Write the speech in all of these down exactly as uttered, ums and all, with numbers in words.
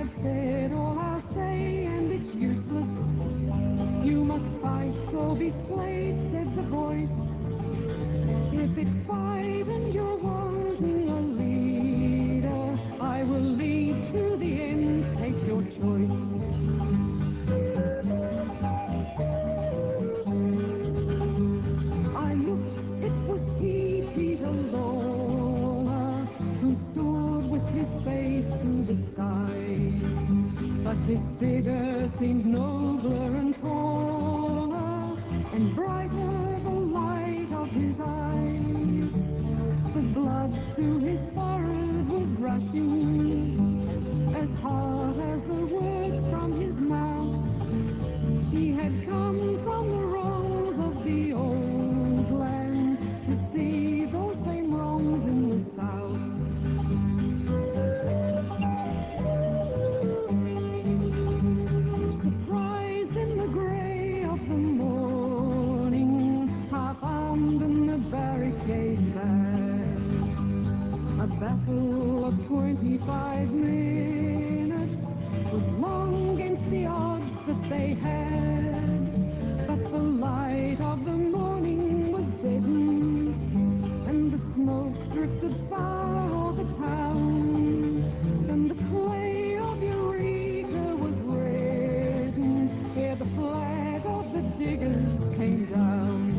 I've said all I'll say, and it's useless. You must fight or be slave, said the voice. If it's fight and you're wanting a leader, I will lead to the end, take your choice. I looked, it was he, Peter Lorre, who stood with his face to the skies. But his figure seemed nobler and taller, and brighter the light of his eyes. The blood to his forehead was rushing as hard as the words from his mouth. He had come from the wrongs of the old land to see those same wrongs in the South. Surprised in the grey of the morning, half-armed in the barricade back. A battle of twenty-five minutes was long against the odds that they had. But the light of the morning was deadened, and the smoke drifted far o'er the town, and the clay of Eureka was reddened ere the flag of the diggers came down.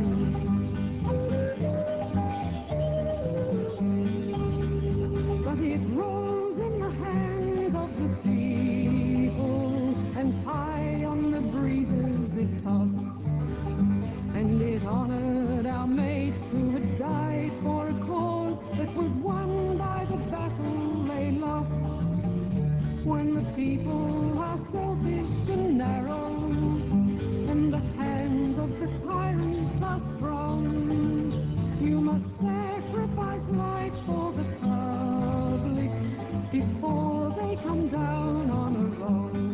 But it rose in the hands of the people, and high on the breezes it tossed, and it honored our mates who had died for a cause that was won by the battle they lost. When the people are selfish and narrow, and the hands of the tyrant are strong, you must sacrifice life for the public before they come down on a wrong.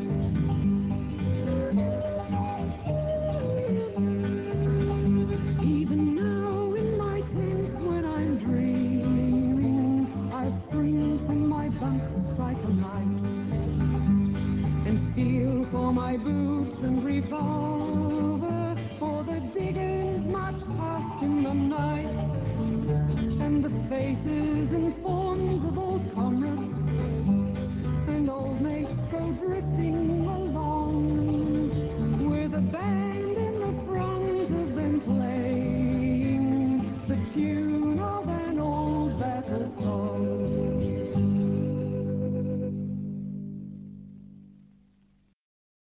Even now in my tent when I'm dreaming, I'll spring from my bunk, strike a light, and feel for my boots and revolver, for the diggers march past in the night, and the faces and forms of old comrades and old mates go drifting along.